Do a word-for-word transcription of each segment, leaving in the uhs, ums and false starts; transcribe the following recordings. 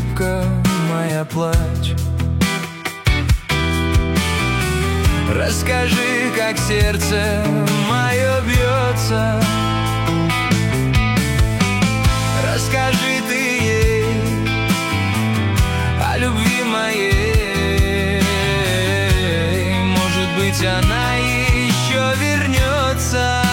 скрипка моя, плачь. Расскажи, как сердце мое бьется. Расскажи ты ей о любви моей. Может быть, она еще вернется.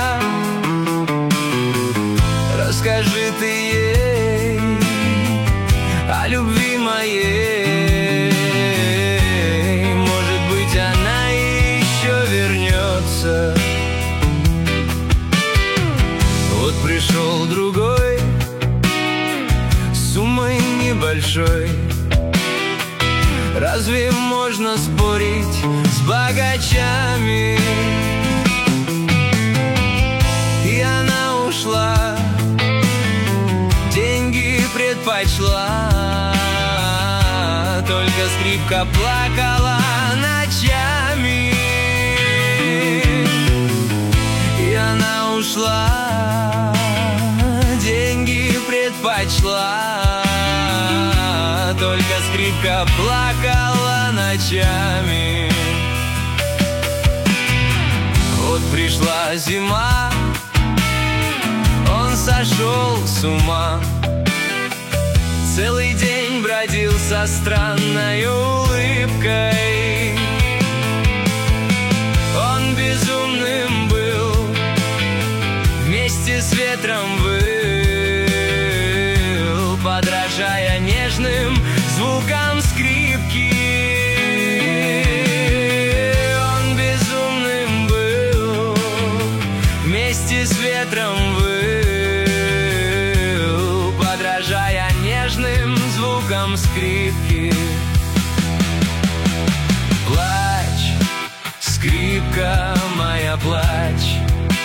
Расскажи ты ей о любви моей. Может быть, она еще вернется. Вот пришел другой с суммой небольшой. Разве можно спорить с богачами? И она ушла, деньги предпочла. Только скрипка плакала ночами. И она ушла, деньги предпочла. Только скрипка плакала ночами. Вот пришла зима, он сошел с ума. Целый день бродил со странной улыбкой. Он безумным был, вместе с ветром выл, подражая нежным звукам скрипки. Он безумным был, вместе с ветром выл, подражая нежным звукам скрипки. Плачь, скрипка моя, плачь.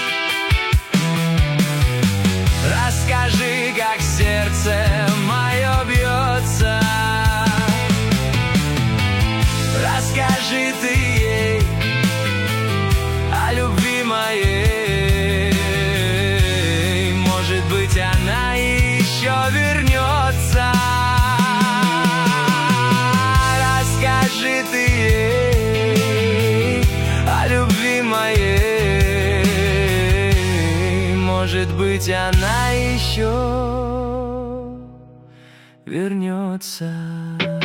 Расскажи, как сердце мое бьется. Расскажи ты ей о любви моей. Может быть, она еще вернется. Расскажи ты ей о любви моей. Может быть, она еще вернется.